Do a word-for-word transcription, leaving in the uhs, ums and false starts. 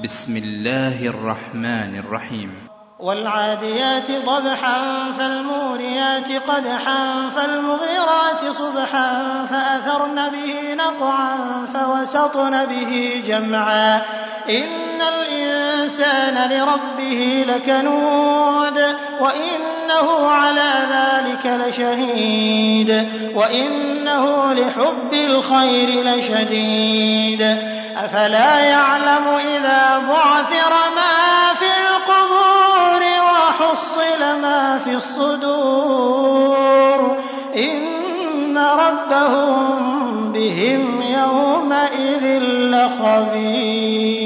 بسم الله الرحمن الرحيم والعاديات ضبحا فالموريات قدحا فالمغيرات صبحا فأثرن به نقعا فوسطن به جمعا إن الإنسان لربه لكنود وإنه على ذلك لشهيد وإنه لحب الخير لشديد أفلا يعلم إذا بعثر ما في القبور وحصل ما في الصدور إن ربهم بهم يومئذ لخبير.